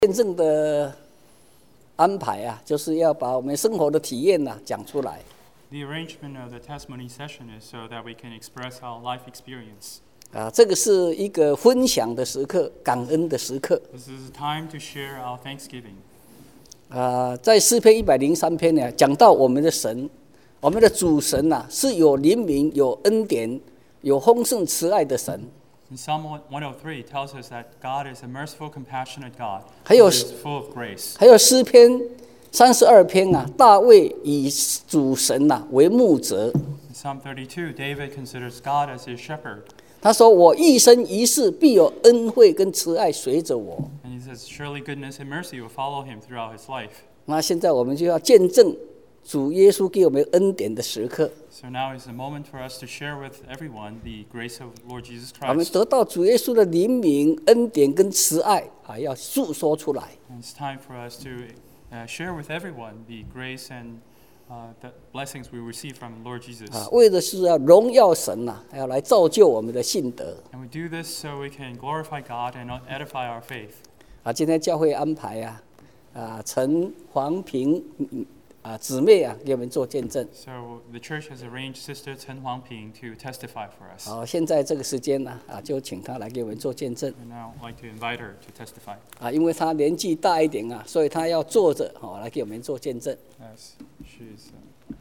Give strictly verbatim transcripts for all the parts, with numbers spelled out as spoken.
见证的安排啊，就是要把我们生活的体验啊讲出来。 The arrangement of the testimony session is so that we can express our life experience. 啊，这个是一个分享的时刻，感恩的时刻。 This is a time to share our thanksgiving. 啊，在诗篇一百零三篇呢，讲到我们的神，我们的主神呐、啊，是有怜悯、有恩典、有丰盛慈爱的神。 In Psalm one oh three tells us that God is a merciful, compassionate God 还有 who is full of grace. 还有诗篇三十二篇啊，大卫以主神呐、啊、为牧者。 In Psalm thirty-two, David considers God as his shepherd. 他说：“我一生一世必有恩惠跟慈爱随着我。” And he says, surely goodness and mercy will follow him throughout his life. 那现在我们就要见证主耶稣给我们恩典的时刻。 So now is the moment for us to share with everyone the grace of Lord Jesus 我们 Christ. 得到主耶稣的怜悯、恩典跟慈爱啊，要诉说出来。 And it's time for us to uh, share with everyone the grace and uh, the blessings we receive from Lord Jesus. 啊，为的是要荣耀神呐、啊，要来造就我们的信德。 And we do this so we can glorify God and edify our faith. 啊，今天教会安排啊，啊，陈黄平啊姊妹啊，给我们做见证。 So the church has arranged Sister Chen Huangping to testify for us. 好，现在这个时间呢，啊，就请她来给我们做见证。 And now I'd like to invite her to testify. 啊，因为她年纪大一点啊，所以她要坐着好、哦、来给我们做见证。 Yes, she's. Uh,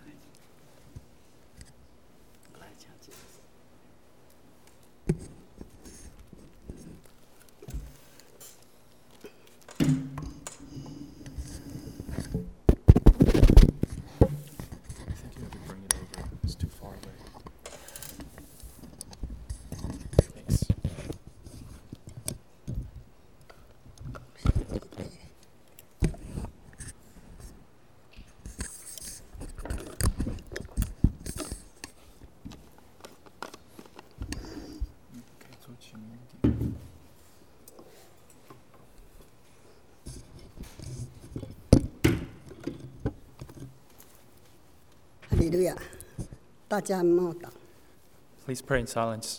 Thanks. 哈利路亚！大家默祷。 Please pray in silence.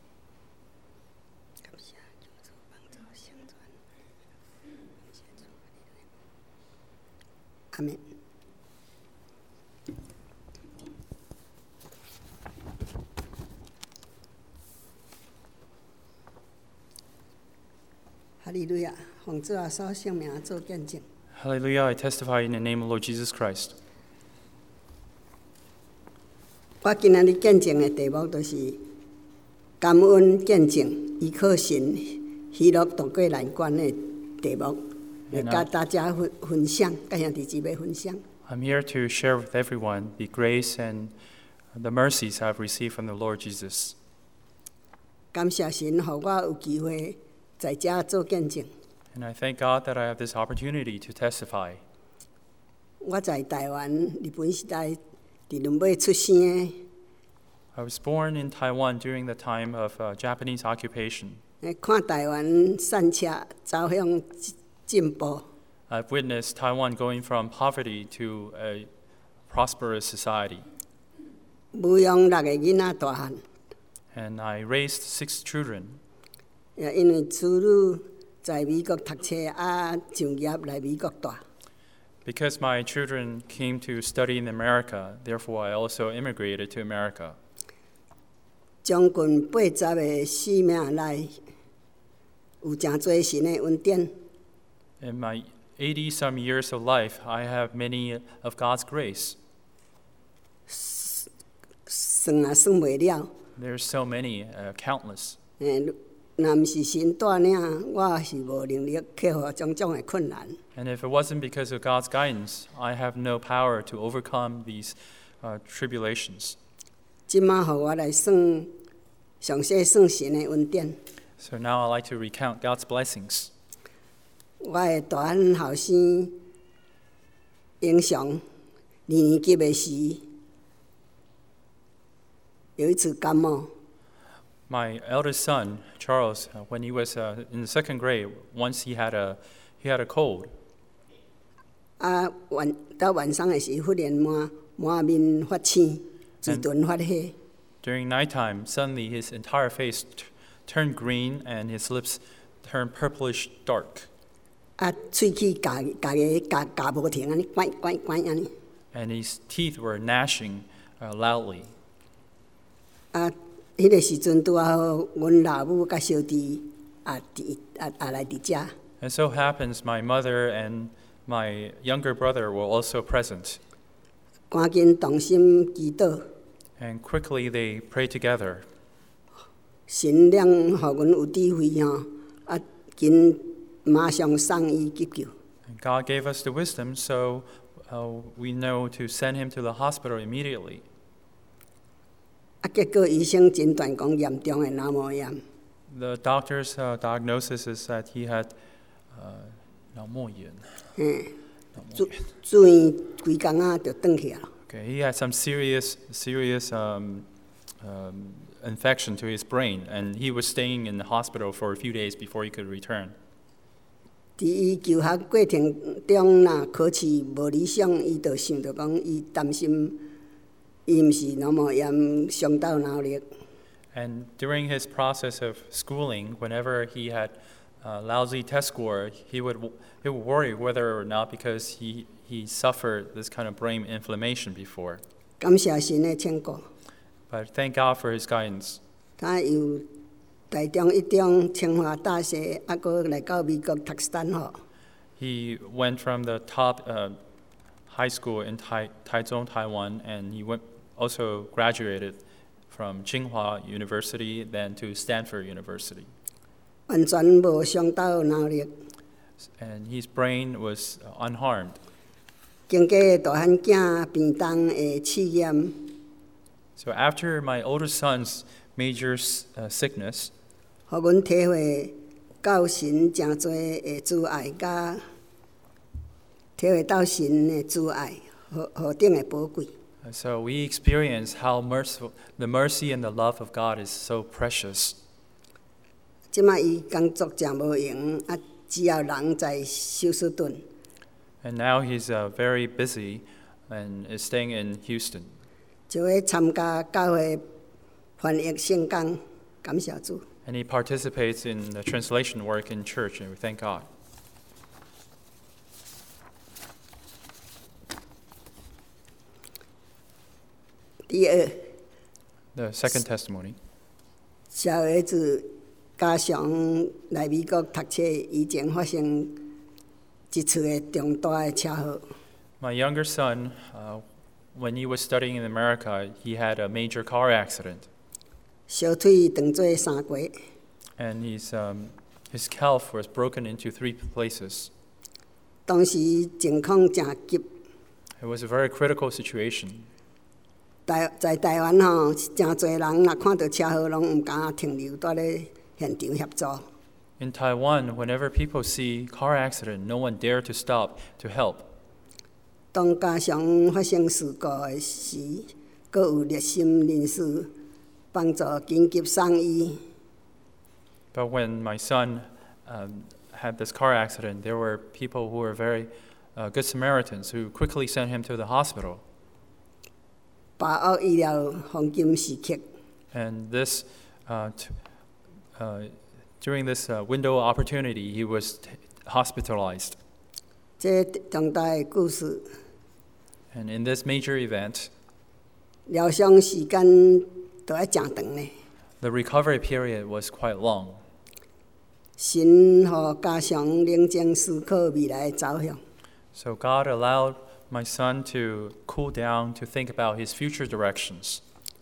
阿门。哈利路亚！奉主耶稣圣名做见证。 Hallelujah, I testify in the name of Lord Jesus Christ. 我今仔日见证的题目就是感恩见证，依靠神喜乐度过难关的题目，来跟大家分分享，跟兄弟姊妹分享。 I'm here to share with everyone the grace and the mercies I've received from the Lord Jesus. 感谢神，让我有机会在这做见证。 And I thank God that I have this opportunity to testify. 我在台湾日本时代伫伦尾出生的。 I was born in Taiwan during the time of uh, Japanese occupation. 看台湾散车走向进步， I've witnessed Taiwan going from poverty to a prosperous society. 牧养六个囡仔大汉， And I raised six children. 也因为子女在美国读册啊，就业来美国住。 Because my children came to study in America, therefore I also immigrated to America. 将近八十个生命内，有真多神的恩典。 In my eighty-some years of life, I have many of God's grace. 算也算袂了。 There's so many, uh, countless. 诶，若毋是神带领，我是无能力克服种种的困难。 And if it wasn't because of God's guidance, I have no power to overcome these uh, tribulations. 即马互我来算，详细算神的恩典。 So now I like to recount God's blessings. 我的大汉后生英雄，二年级的时，有一次感冒， My eldest son, Charles, uh, when he was uh, in the second grade, once he had a he had a cold. 啊晚到晚上的时，忽然满满面发青，嘴唇发黑。 During nighttime, suddenly his entire face t- turned green and his lips turned purplish dark. 啊，喙齿夹夹个夹夹无停安尼，拐拐拐安尼。 and his teeth were gnashing uh, loudly. 啊，迄个时阵拄啊好，阮老母甲小弟也伫也也来伫遮。 And so happens my mother and my younger brother were also present. 赶紧同心祈祷， And quickly they prayed together. 神亮互阮有智慧吼，啊，紧马上送伊急救。 And God gave us the wisdom, so uh, we know to send him to the hospital immediately. 啊，结果醫生診斷講嚴重的腦膜炎， The doctor's uh, diagnosis is that he had uh, 腦膜炎. 嘿，住住院幾工仔就轉去啊。 Okay, he had some serious, serious um, um, infection to his brain, and he was staying in the hospital for a few days before he could return. 伫伊求學過程中，若考試無理想，伊就想着講，伊擔心伊毋是腦膜炎傷到腦力。 And during his process of schooling, whenever he had a lousy test score, he would he would worry whether or not because he he suffered this kind of brain inflammation before. 感謝神的拯救， But thank God for his guidance. 他由台中一中清華大學，啊，佫來到美國讀三學。 He went from the top uh, high school in Tai, Taichung, Taiwan, and he went also graduated from Tsinghua University, then to Stanford University. 完全無傷到腦力。 And his brain was unharmed. 經過大漢囝便當的試驗， So after my older son's major uh, sickness, 互阮體會到神誠濟的慈愛，甲體會到神的慈愛，何何等的寶貴。 uh, so we experience how merciful the mercy and the love of God is so precious. 即擺伊工作誠無閒，啊，只要人在休斯頓， And now he's uh, very busy and is staying in Houston. 就會參加教會翻譯聖經，感謝主。 And he participates in the translation work in church, and we thank God. 第二， The second testimony. 小兒子加上來美國讀冊以前發生一次的重大的車禍。 My younger son, uh, when he was studying in America, he had a major car accident, 小腿斷做三骨， and his um, his calf was broken into three places. 當時情況誠急， It was a very critical situation. 台在台灣吼，誠濟人若看到車禍，攏毋敢停留在咧現場協助。 In Taiwan, whenever people see car accident, no one dare to stop to help. 當家常發生事故的時，閣有熱心人士幫助緊急送醫。 But when my son um, had this car accident, there were people who were very uh, good Samaritans who quickly sent him to the hospital. 把握醫療黃金時刻， And this, uh, t- uh, during this uh, window of opportunity, he was t- hospitalized. 這重大的故事， And in this major event, 療傷時間都要誠長呢。 the recovery period was quite long. 神互家常冷靜思考未來的走向。 So God allowed my son to cool down, to think about his future directions.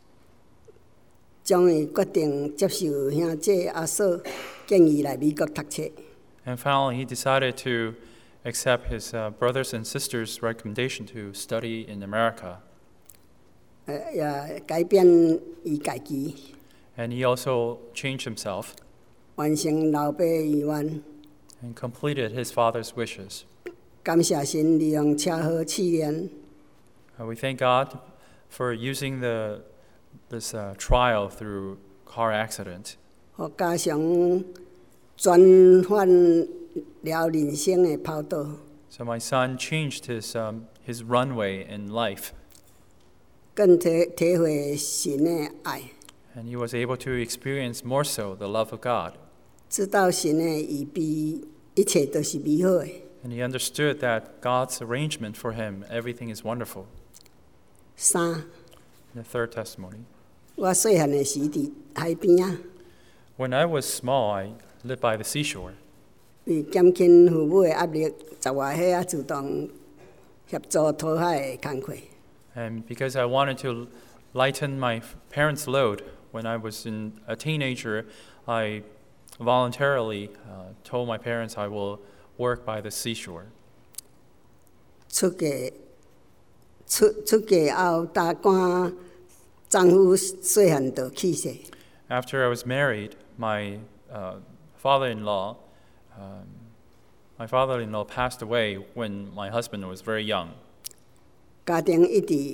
將伊決定接受兄姐阿嫂建議來美國讀冊。 And finally, he decided to accept his uh, brothers and sisters' recommendation to study in America. 誒也改變伊家己， And he also changed himself 完成老爸的願望。 and completed his father's wishes. 感謝神利用車禍試驗， Uh, we thank God for using the, this uh, trial through car accident, 互家常轉換了人生的跑道， so my son changed his, um, his runway in life, 更體體會神的愛， and he was able to experience more so the love of God, 知道神的預備一切都是美好的。 And he understood that God's arrangement for him, everything is wonderful. 三， The third testimony. 我细汉的时伫海边啊， When I was small, I lived by the seashore. 为减轻父母的压力，十外岁啊主动协助讨海的工课。 And because I wanted to lighten my parents' load, when I was in a teenager, I voluntarily uh, told my parents I will work by the seashore. 出嫁出出嫁后，大干丈夫细汉就去世， After I was married, my uh, father-in-law, um, my father-in-law passed away when my husband was very young. 家庭一直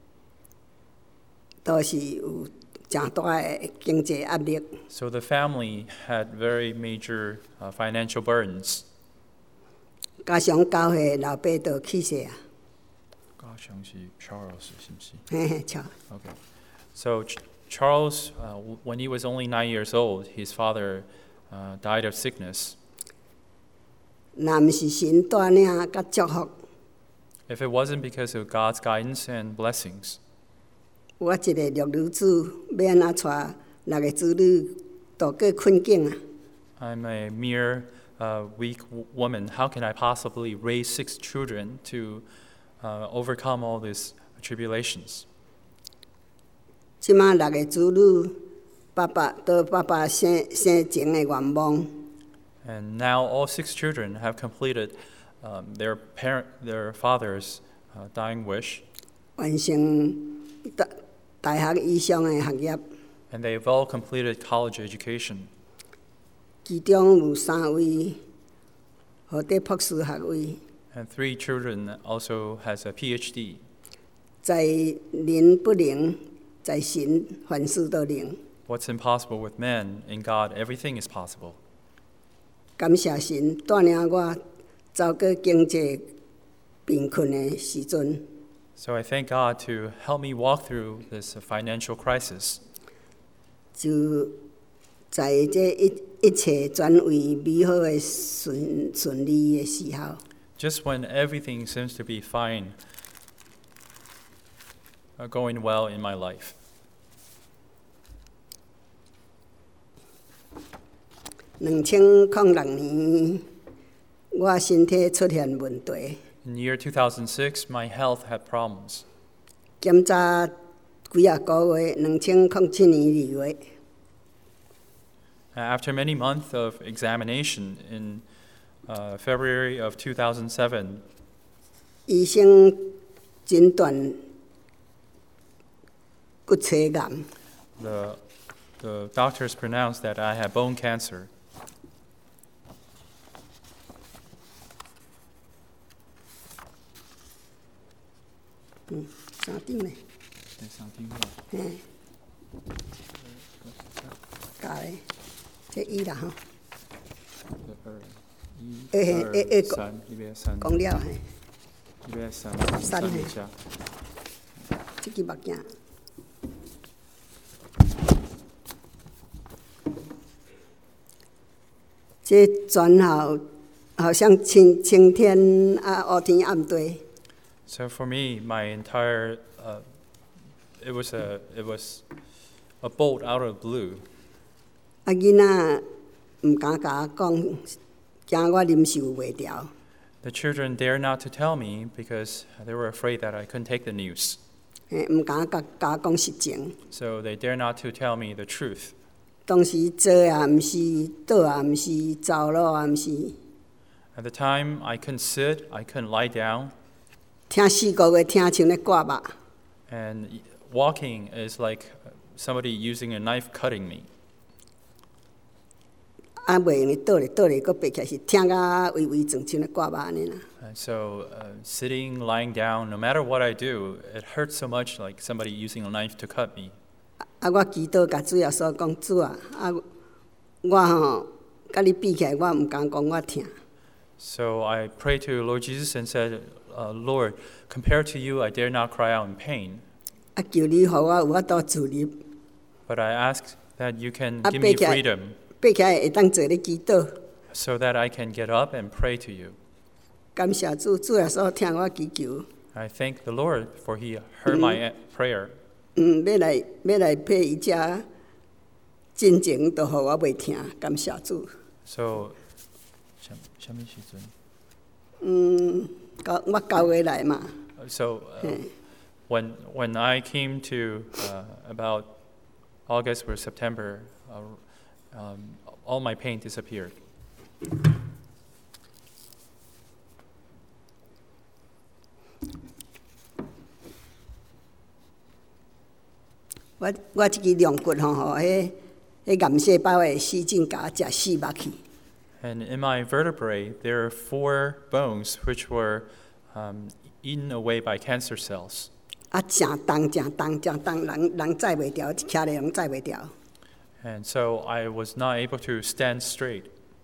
都是有真大的经济压力。 So the family had very major uh, financial burdens. 加上教会老爸就去世啊， Charles, 嘿嘿，巧。 Okay. So Ch- Charles, uh, w- when he was only nine years old, his father uh, died of sickness. 若毋是神带领甲祝福， If it wasn't because of God's guidance and blessings, 我一个弱女子要安怎带六个子女度过困境啊？ I'm a mere uh, weak w- woman. How can I possibly raise six children to uh, overcome all these tribulations? 即马六个子女，爸爸到爸爸生生前的愿望， And now all six children have completed um, their parent, their father's uh, dying wish, 完成大大学以上的学业， and they've all completed college education. 其中有三位获得博士学位， And three children also has a P H D. 在人不能，在神凡事都能。 What's impossible with men, in God everything is possible. 感谢神带领我走过经济贫困的时阵， So I thank God to help me walk through this financial crisis. 就在这一一切转为美好的顺顺利的时候， Just when everything seems to be fine, uh, going well in my life. 两千零六年，我身体出现问题， In the year two thousand six, my health had problems. 检查几啊个月，两千零七年二月， After many months of examination in uh, February of two thousand seven, 医生诊断骨髓癌。 the, the doctors pronounced that I had bone cancer. 嗯，三张嘞，嘿，加嘞，这一啦吼，二嘿二二讲讲了嘿，三嘿，这支目镜，这全好好像晴晴天啊，黑天暗地。 So for me, my entire uh, it was a it was a bolt out of the blue. 啊，囡仔毋敢甲我讲，惊我忍受袂牢。 The children dared not to tell me because they were afraid that I couldn't take the news. 嘿，毋敢甲甲我讲实情。 So they dare not to tell me the truth. 当时坐也毋是，倒也毋是，走路也毋是， At the time, I couldn't sit, I couldn't lie down, 听四个月听像咧割肉。 and walking is like somebody using a knife cutting me. 啊，袂用咧倒咧倒咧，搁爬起来是听甲微微转，像咧割肉安尼啦。 And so uh, sitting, lying down, no matter what I do, it hurts so much like somebody using a knife to cut me. 啊，我祈祷甲主耶稣讲主啊，啊，我吼甲你比起来，我毋敢讲我疼。 So I prayed to Lord Jesus and said, uh, Lord, compared to you, I dare not cry out in pain. 啊，求你互我有法度自立， But I ask that you can Ah, give me Pekka. freedom 爬起来会当做咧祈祷。 so that I can get up and pray to you. 感謝主，主耶穌聽我祈求。 I thank the Lord for he heard my a- prayer. 嗯，要來要來配伊遮真情，都互我袂聽，感謝主。 So, 什什麼時陣？ 嗯，九我九月來嘛， So, uh, when when I came to uh, about August or September, uh, um, all my pain disappeared. 我我即支龍骨吼，吼，迄迄癌細胞的細菌甲食死目去。 And in my vertebrae, there are four bones which were um, eaten away by cancer cells. 啊，正重正重正重，人人載袂牢，徛咧人載袂牢。 And so I was not able to stand straight.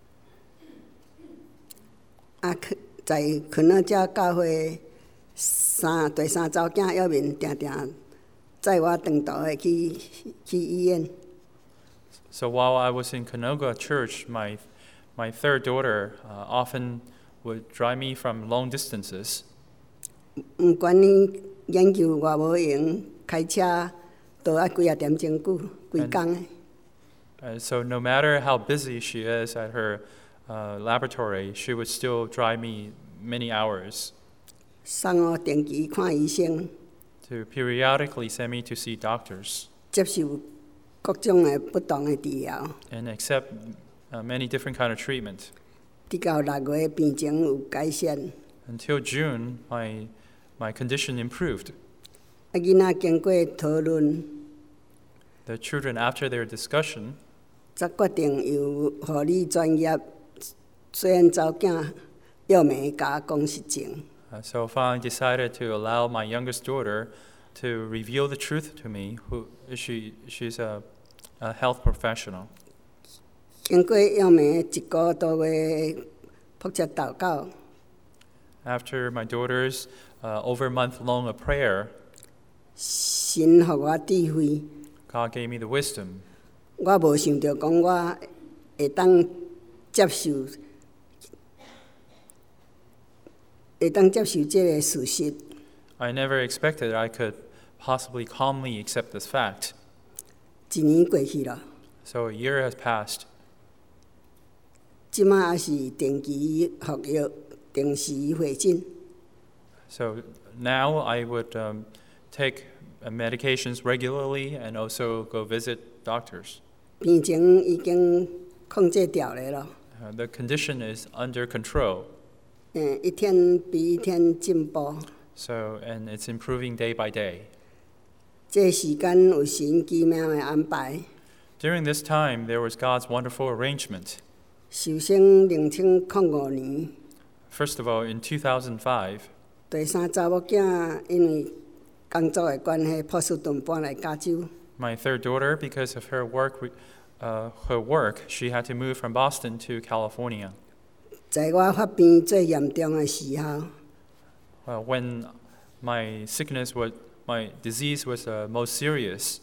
啊，去在困到遮教會三第三週囝要面定定載我長途的去去醫院。 So while I was in Canoga Church, my my third daughter uh, often would drive me from long distances. 毋管你研究偌無用，開車都愛幾啊點鐘久，幾工的。 Uh, so no matter how busy she is at her uh, laboratory, she would still drive me many hours 送我定期看醫生， to periodically send me to see doctors 接受各種的不同的治療。 and accept uh, many different kind of treatment. 直到六月病情有改善， Until June, my my condition improved. 啊，囡仔經過討論， The children, after their discussion, 則決定由護理專業雖然查某囝要命甲我講實情。 uh, so finally decided to allow my youngest daughter to reveal the truth to me. Who she? She's a, a health professional. 經過要命一個多月迫切禱告， After my daughter's uh, over a month long of prayer, 神予我智慧。 God gave me the wisdom. 我無想到講我會當接受，會當接受這個事實。 I never expected I could possibly calmly accept this fact. 一年過去了， So a year has passed. 即馬也是定期服藥，定時會診。 So now I would um, take uh, medications regularly and also go visit doctors. 病情已經控制掉了咯， Uh, the condition is under control. 嗯，一天比一天進步。 So, and it's improving day by day. 這個時間有神奇妙的安排。 During this time, there was God's wonderful arrangement. 首先，零千零五年， First of all, in two thousand five, 第三查某囝因為工作的關係，波士頓搬來加州。 my third daughter, because of her work, uh, her work, she had to move from Boston to California. 在我發病最嚴重的時候， Uh, when my sickness was, my disease was uh, most serious,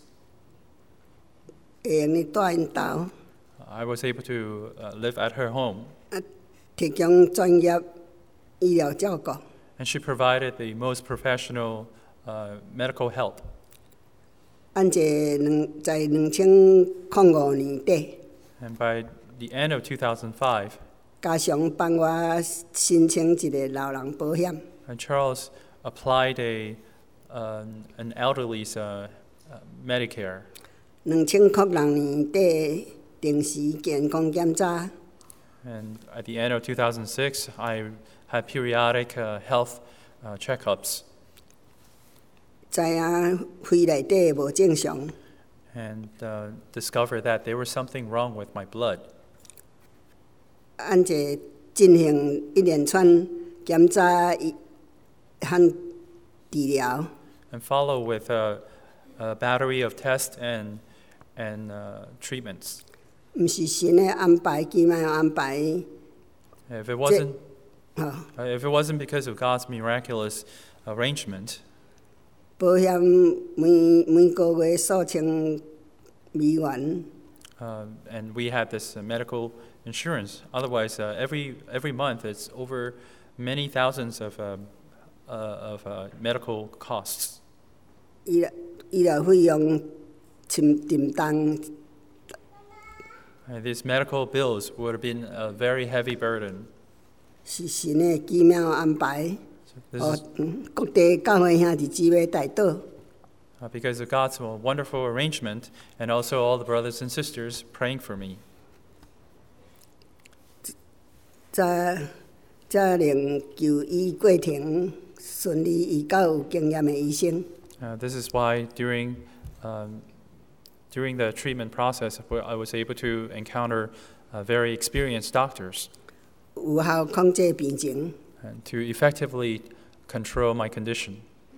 會用你帶因兜， I was able to uh, live at her home, 提供專業醫療照顧。 and she provided the most professional uh, medical help. 按這兩在兩千零五年底， And by the end of two thousand five, 加上幫我申請一個老人保險， uh, Charles applied a uh, an elderly's uh, uh, Medicare. 兩千零六年底定時健康檢查， And at the end of two thousand six, I had periodic uh, health uh, checkups 知影肺內底無正常， and uh, discovered that there was something wrong with my blood. 按這進行一連串檢查和治療， And follow with a, a battery of tests and and uh, treatments. 毋是神的安排，奇妙的安排。 If it wasn't, 吼， uh, if it wasn't because of God's miraculous arrangement, 保險每每個月數千美元， Um, and we had this uh, medical insurance. Otherwise, uh, every every month it's over many thousands of um, uh, of uh, medical costs. 医疗医疗费用沉沉重， Uh, these medical bills would have been a very heavy burden. 是神的奇妙安排。 This 哦 is 嗯各地教会兄弟姊妹带导， uh, because of God's wonderful arrangement, and also all the brothers and sisters praying for me. 才才令就医过程顺利，遇到有经验的医生。 Uh, this is why during um, during the treatment process, where I was able to encounter uh, very experienced doctors 有效控制病情。 and to effectively control my condition.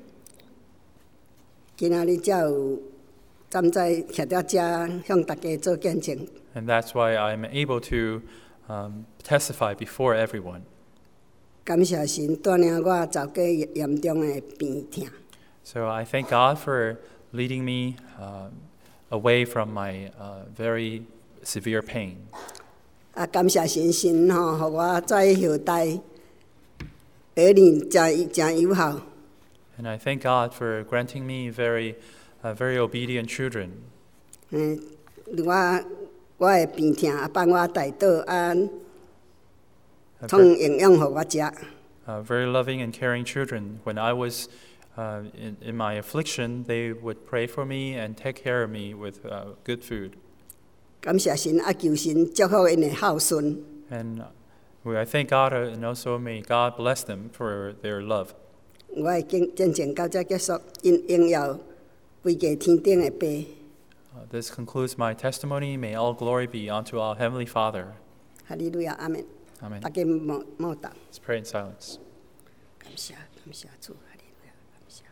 今仔日才有站在徛在遮向大家做见证。 And that's why I'm able to um, testify before everyone. 感謝神帶領我走過嚴重的病痛。 So I thank God for leading me uh, away from my uh, very severe pain. 啊，感謝神神吼，互我在後代兒女真真有效。 And I thank God for granting me very, uh, very obedient children. 嗯，我我的病痛啊，幫我帶倒啊， Uh, 創 ver- 營養互我食。 uh, very loving and caring children. When I was uh, in, in my affliction, they would pray for me and take care of me with uh, good food. 感謝神啊，求神祝福因的孝順。 And uh, we- I thank God, uh, and also may God bless them for their love. 我的見見證到這結束，因榮耀歸給天頂的爸。 Uh, this concludes my testimony. May all glory be unto our Heavenly Father. 哈利路亞，阿門。 Amen. 大家莫莫答。 Let's pray in silence. 感謝感謝主，哈利路亞，感謝。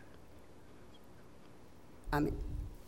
阿門。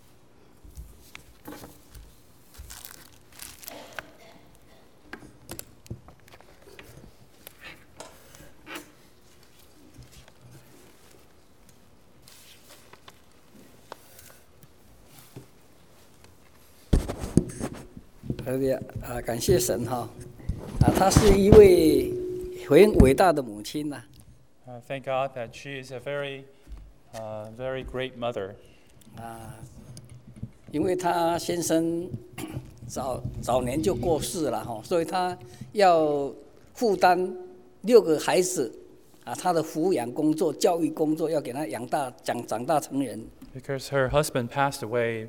好的啊，感谢神哈，啊，她是一位很伟大的母亲呐、 Uh, thank God that she is a very, uh, very great mother. 啊，因为她先生早早年就过世了哈，所以她要负担六个孩子啊，她的抚养工作、教育工作要给他养大、长长大成人。 Because her husband passed away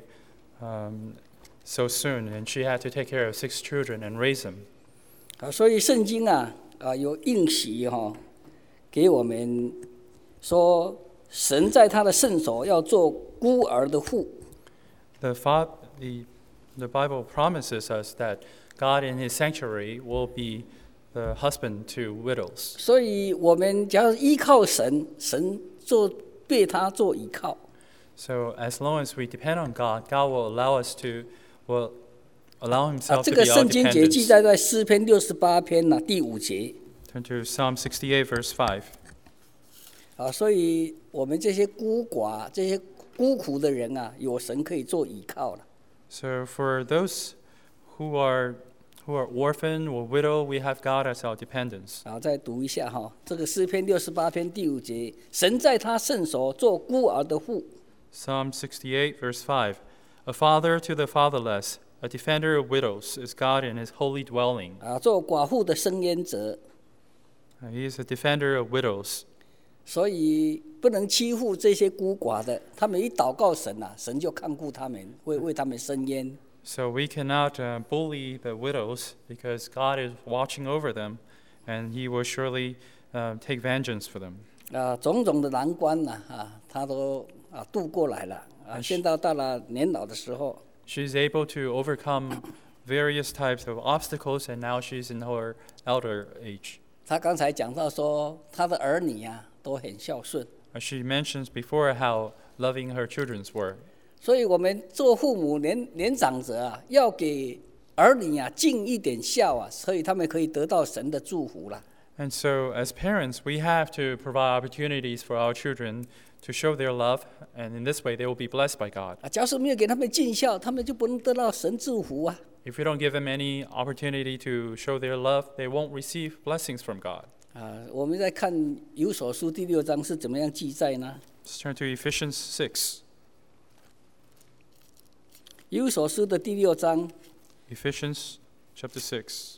um, so soon, and she had to take care of six children and raise them. 啊，所以圣经啊啊有应许哈，给我们说，神在他的圣所要做孤儿的父。 The, fa- the, the Bible promises us that God in His sanctuary will be the husband to widows. 所以我们只要依靠神，神做对他做依靠。 So as long as we depend on God, God will allow us to, will allow 啊， Himself 这 to 个 be our 圣经节记 dependence. 载在诗篇六十八篇呐、第五节。 Turn to Psalm sixty-eight, verse five. 啊，所以我们这些孤寡、这些孤苦的人啊，有神可以做依靠了。 So for those who are who are orphan or widow, we have God as our dependence. 啊，再读一下哈，这个诗篇六十八篇第五节，神在他圣所做孤儿的父。 Psalm sixty-eight, verse five. A father to the fatherless, a defender of widows, is God in His holy dwelling. 啊，做寡妇的生焉者， Uh, He is a defender of widows. 所以不能欺负这些孤寡的。他们一祷告神啊，神就看顾他们，为为他们伸冤。 So we cannot uh, bully the widows because God is watching over them, and He will surely uh, take vengeance for them. 啊，种种的难关呐、啊，他都啊度过来了。啊，现在到了年老的时候， She's able to overcome various types of obstacles, and now she's in her elder age. 他刚才讲到说，他的儿女啊都很孝顺， Uh, She mentions before how loving her children were. 所以我们做父母年年长者啊，要给儿女啊尽一点孝啊，所以他们可以得到神的祝福啦。 And so, as parents, we have to provide opportunities for our children to show their love, and in this way, they will be blessed by God. 啊，假如没有给他们尽孝，他们就不能得到神祝福啊。 If we don't give them any opportunity to show their love, they won't receive blessings from God. 啊，我们在看以弗所书第六章是怎么样记载呢？ Let's turn to Ephesians six. 以弗所书的第六章 Ephesians chapter six,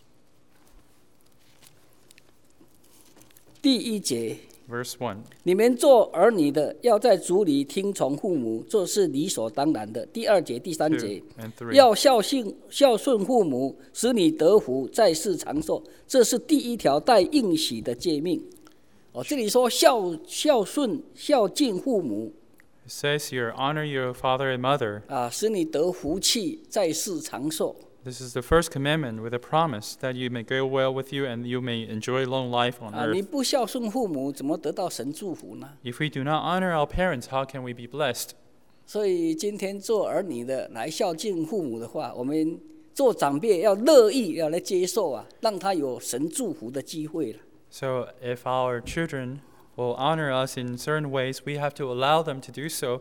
第一节。 verse one. 你们做儿女的，要在主里听从父母，这是理所当然的。第二节、第三节 Two，and three. 要孝信孝顺父母，使你得福，在世长寿，这是第一条带应许的诫命。哦，这里说孝孝顺孝敬父母 It says here, honor your father and mother. 啊，使你得福气，在世长寿。 This is the first commandment with a promise that you may go well with you and you may enjoy long life on 啊，你 earth. 不孝顺父母，怎么得到神祝福呢？ If we do not honor our parents, how can we be blessed? 所以今天做儿女的来孝敬父母的话，我们做长辈要乐意要来接受啊，让他有神祝福的机会了。 So if our children will honor us in certain ways, we have to allow them to do so,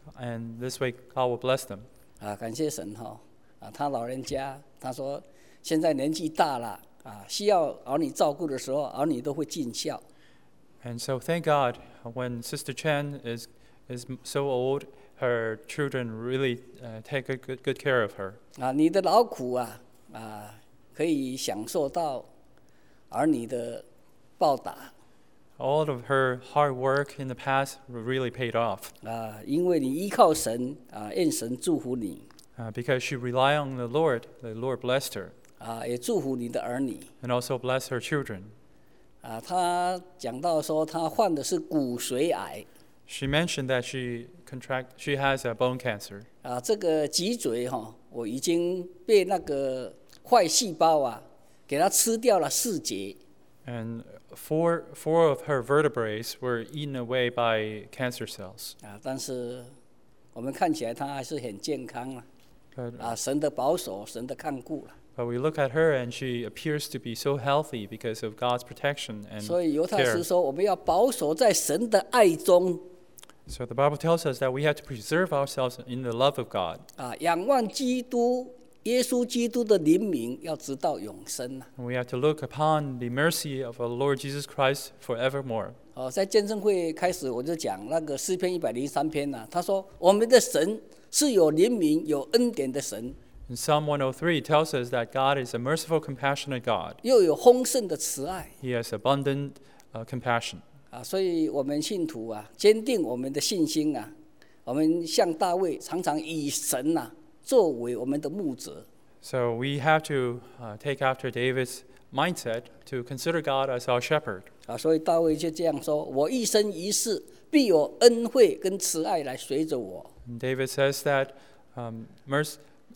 and this way God will bless them. 啊，感谢神哈、哦！啊，他老人家他说，现在年纪大了啊，需要儿女照顾的时候，儿女都会尽孝。 And so thank God, when Sister Chen is is so old, her children really uh, take a good, good care of her. 啊，你的劳苦啊啊，可以享受到儿女的报答 All of her hard work in the past really paid off 啊，因为你依靠神啊，愿神祝福你 uh, because she relied on the Lord. The Lord blessed her 啊，也祝福你的儿女 and also blessed her children. 啊。他讲到说，他患的是骨髓癌 She mentioned that she contract she has a bone cancer. 啊，这个脊髓哈、我已经被那个坏细胞啊给它吃掉了四节。 And four, four of her vertebrae were eaten away by cancer cells. 啊，但是我们看起来他还是很健康啊， But, 啊，神的保守，神的看顾了。 but we look at her and she appears to be so healthy because of God's protection and 所以犹太书 care. 说，我们要保守在神的爱中 So the Bible tells us that we have to preserve ourselves in the love of God. 啊，仰望基督，耶稣基督的灵明，要直到永生啊。 And we have to look upon the mercy of our Lord Jesus Christ forevermore. 哦，在见证会开始我就讲那个诗篇一百零三篇呐、啊，他说我们的神是有怜悯、有恩典的神， In Psalm one oh three, it tells us that God is a merciful, compassionate God. 又有丰盛的慈爱 He has abundant uh, compassion. 啊，所以我们信徒啊，坚定我们的信心啊，我们像大卫，常常以神呐、啊、作为我们的牧者。 So we have to uh, take after David's mindset to consider God as our shepherd. 啊，所以大卫就这样说：“我一生一世必有恩惠跟慈爱来随着我。 And David says that um, mercy,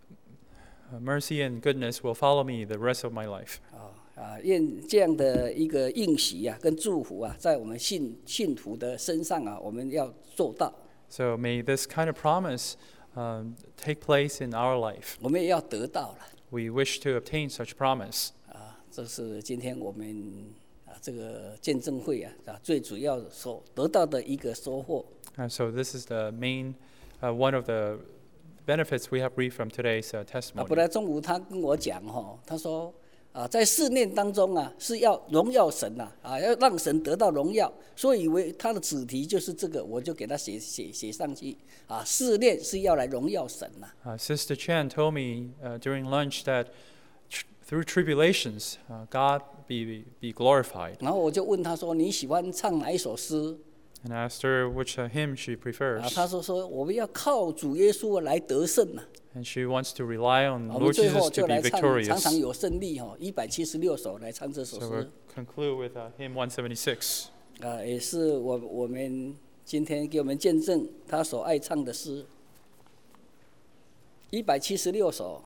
uh, mercy and goodness will follow me the rest of my life. ” 啊啊，愿这样的一个应许啊，跟祝福啊，在我们信信徒的身上啊，我们要做到， So may this kind of promise um, take place in our life. 我们也要得到了。 We wish to obtain such promise. 啊，这是今天我们啊这个见证会啊啊最主要所得到的一个收获。 And so this is the main, uh, one of the benefits we have reaped from today's uh, 啊， testimony. 本来中午他跟我讲哈，他说啊，在试炼当中啊是要荣耀神呐，啊要让神得到荣耀，所以以为他的主题就是这个，我就给他写写写上去啊，试炼是要来荣耀神呐。 Uh, Sister Chen told me uh, during lunch that tr- through tribulations, uh, God be, be glorified. 然后我就问他说，你喜欢唱哪一首诗？ And I asked her which uh, hymn she 啊， prefers. 他说说我们要靠主耶稣来得胜呐。 And she wants to rely on 我们 Lord 最后 Jesus 就 to be 来唱，常 victorious. 常有胜利哈，一百七十六首来唱这首 So 诗 we'll conclude with uh, hymn one seventy-six. 啊，也是我我们今天给我们见证他所爱唱的诗，一百七十六首。